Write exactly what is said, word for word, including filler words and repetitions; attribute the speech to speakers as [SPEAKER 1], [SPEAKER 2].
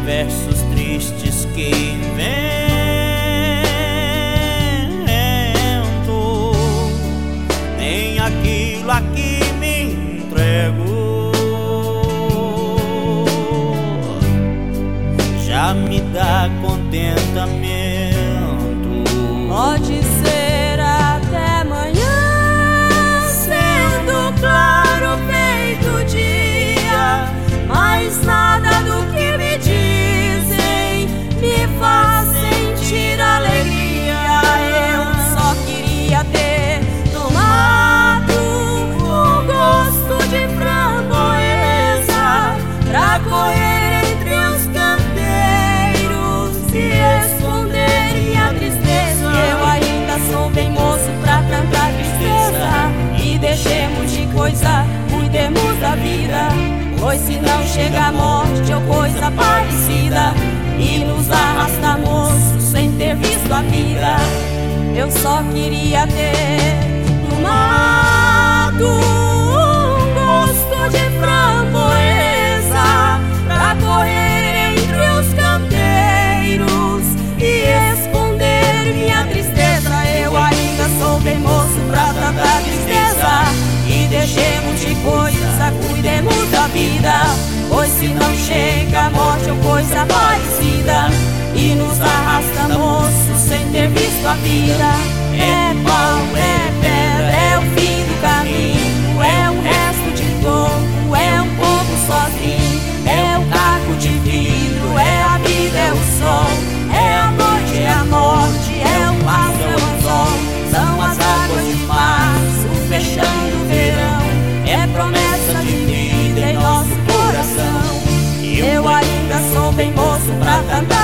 [SPEAKER 1] versos tristes que invento, nem aquilo a que me entrego já me dá contentamento.
[SPEAKER 2] Pode ser até amanhã, sendo claro feito dia, mas nada do que me dizem me faz sentir alegria. Eu só queria ter tomado um gosto de framboesa pra correr entre os canteiros e esconder minha tristeza. Eu ainda sou bem moço pra tanta tristeza, e deixemos de coisa, cuidemos da vida, pois se não chega a morte ou coisa parecida e nos arrasta moço sem ter visto a vida. Eu só queria ter tomado um gosto de framboesa pra correr entre os canteiros e esconder minha tristeza. Eu ainda sou bem moço pra tanta tristeza, e deixemos de coisa, cuidemos da vida, pois se não chega a morte ou coisa parecida e nos arrasta moço sem ter visto a vida. É pau, é pedra, é o fim do caminho, é um resto de toco, é um pouco sozinho, é um caco de vidro, é a vida, é o sol, é a noite, é a morte, é o aço, é o anzol, são as águas de março fechando o verão, é promessa de vida em nosso coração. Eu ainda sou bem moço pra cantar